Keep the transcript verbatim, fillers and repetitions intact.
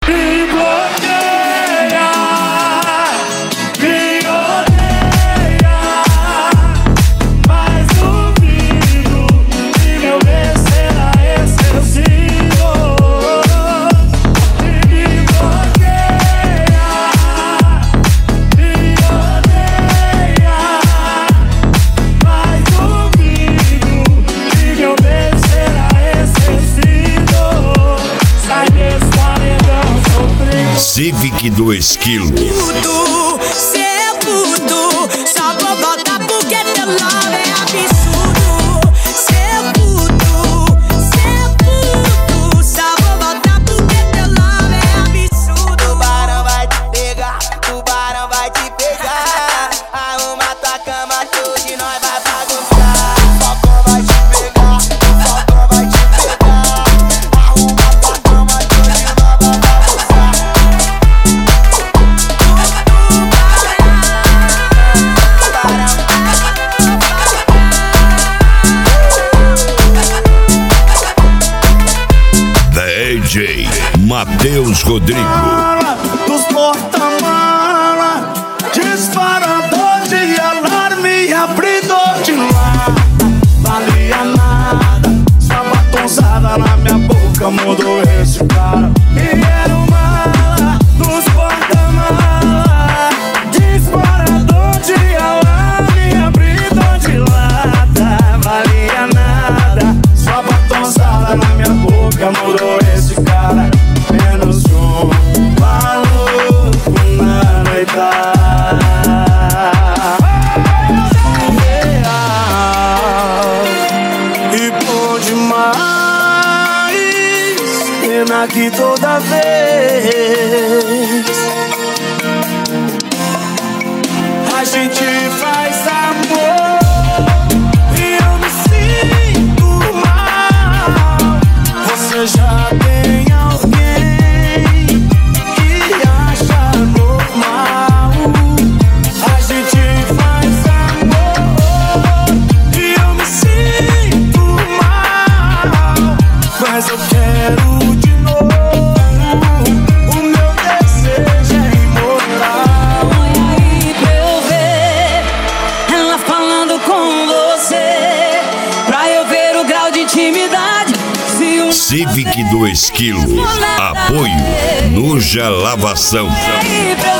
me bloqueia, me odeia, mas duvido que meu bem será excessivo. Me bloqueia, me odeia, mas duvido que meu bem será excessivo. Sai desse paredão sofrido. Civic do Esquilo. Puto, cê é puto, só vou voltar porque teu love é absurdo. Cê é puto, cê é puto, só vou voltar porque teu love é absurdo. Tubarão vai te pegar, tubarão vai te pegar. Arruma tua cama, tudo e nós vai bagunçar. O Falcão vai te pegar, o Falcão vai te pegar. Arruma tua cama, tudo e nós vai bagunçar. The A J Matheus Rodrigo. Mala dos porta-mala, disparador de alarme, abridor de lata. Valia nada, sua batonzada na minha boca mudou esse cara. E era o mala dos porta-mala, disparador de alarme, abridor de lata. Valia nada, sua batonzada na minha boca mudou esse cara. Menos um maluco na noitada. E bom demais, pena que toda vez a gente faz amor e eu me sinto mal. Você já tem alguém que acha normal. A gente faz amor e eu me sinto mal, mas eu quero de novo. O meu desejo é imortal. Olha aí pra eu ver ela falando com você, pra eu ver o grau de intimidade. Se um Civic do Esquilo. Apoio Nuja Lavação. aí pra eu